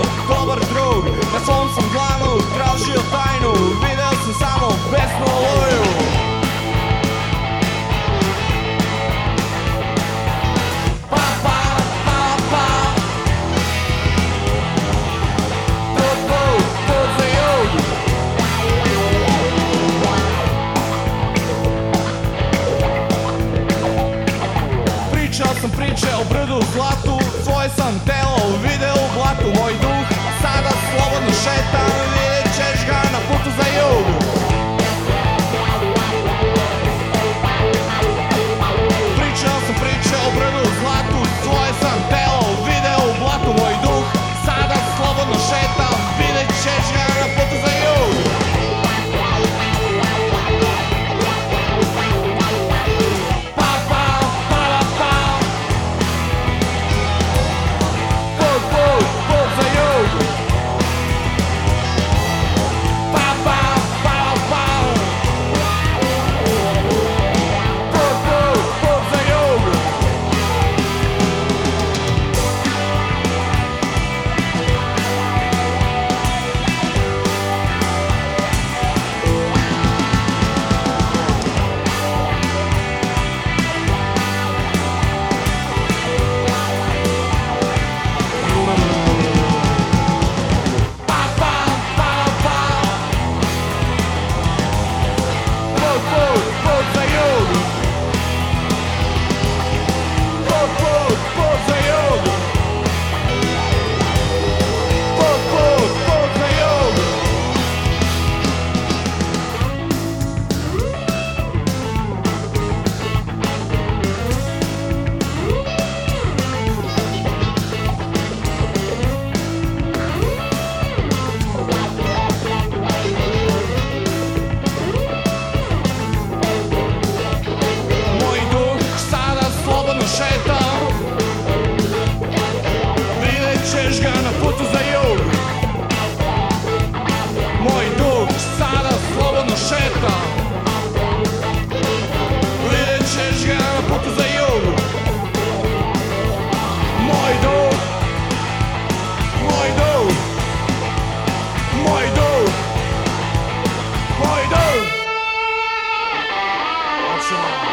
dobar drug. Na svom sam dlanu tražio tajnu, video sam samo besnu oluju. Pa, pa, pa, pa. Put za jug. Pričao sam priče o brdu zlatu, svoje sam telo video u blatu. Moj duh sada slobodno šeta, vidjet ćeš ga na putu za jug. Pričao sam priče o brdu zlatu, svoje sam telo video u blatu. Moj duh sada slobodno šeta, vidjet ćeš ga na putu za jug. Moj duh sada slobodno šeta, vidjet ćeš ga na putu za jug. Moj duh, moj duh, moj duh, moj duh.